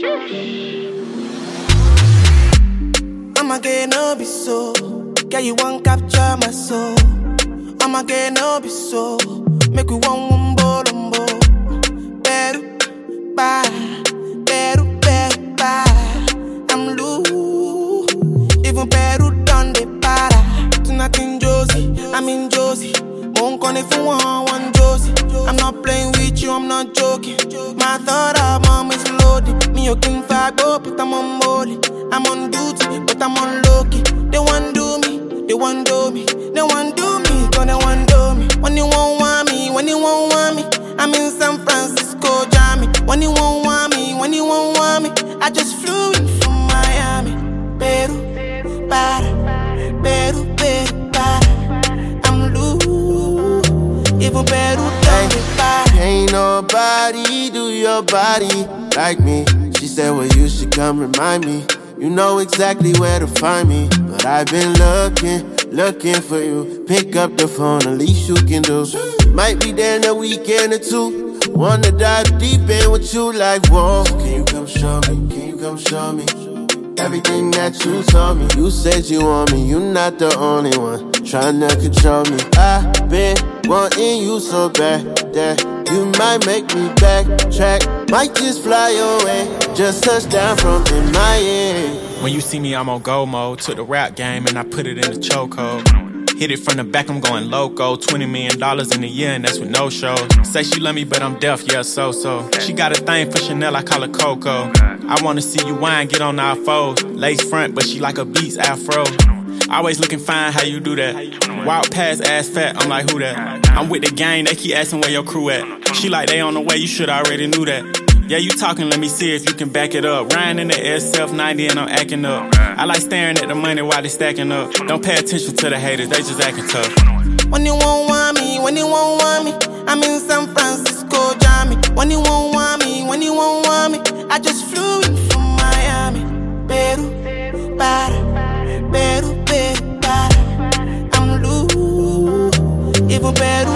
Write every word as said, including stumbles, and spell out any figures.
I'ma get no be so. Girl, you won't capture my soul. I'ma get no be so. Make we one wumbo lumbo. Beru, ba, beru, beru, ba. I'm loose. Even Peru done the para. Tonight in Josie, I'm in Josie. Won't call if you want one Josie. I'm not playing with you, I'm not joking. My thought of mom is loaded. Me, you can fuck up, but I'm on molly. I'm on duty, but I'm on low-key. They want do me, they want do me. They want do me, cause they want do me. When you won't want me, when you won't want me, I'm in San Francisco, Jammy. When you won't want me, when you won't want me, I just flew in from Miami. Peru, para, Peru, Peru, para. I'm loose, even Peru don't be para. Ain't nobody do your body like me. She said, well, you should come remind me. You know exactly where to find me. But I've been looking, looking for you. Pick up the phone, the least you can do. Might be there in a weekend or two. Wanna dive deep in with you like, whoa. Can you come show me, can you come show me everything that you told me? You said you want me, you not the only one trying to control me. I've been wanting you so bad that you might make me backtrack. Might just fly away, just touch down from in my head. When you see me, I'm on go mode. Took the rap game and I put it in the chokehold. Hit it from the back, I'm going loco. twenty million dollars in a year and that's with no shows. Say she love me, but I'm deaf, yeah, so-so. She got a thing for Chanel, I call her Coco. I wanna see you whine, get on our foes. Lace front, but she like a Beats afro. Always looking fine, how you do that? Wild pass, ass fat, I'm like, who that? I'm with the gang, they keep asking where your crew at. She like, they on the way, you should already knew that. Yeah, you talking, let me see if you can back it up. Riding in the S F ninety and I'm acting up. I like staring at the money while they stacking up. Don't pay attention to the haters, they just acting tough. When you won't want me, when you won't want me, I'm in San Francisco, Jammy. When you won't want me, when you won't want me, I just flew in from Miami. Peru, para, Peru, Peru, para. I'm loose, even Peru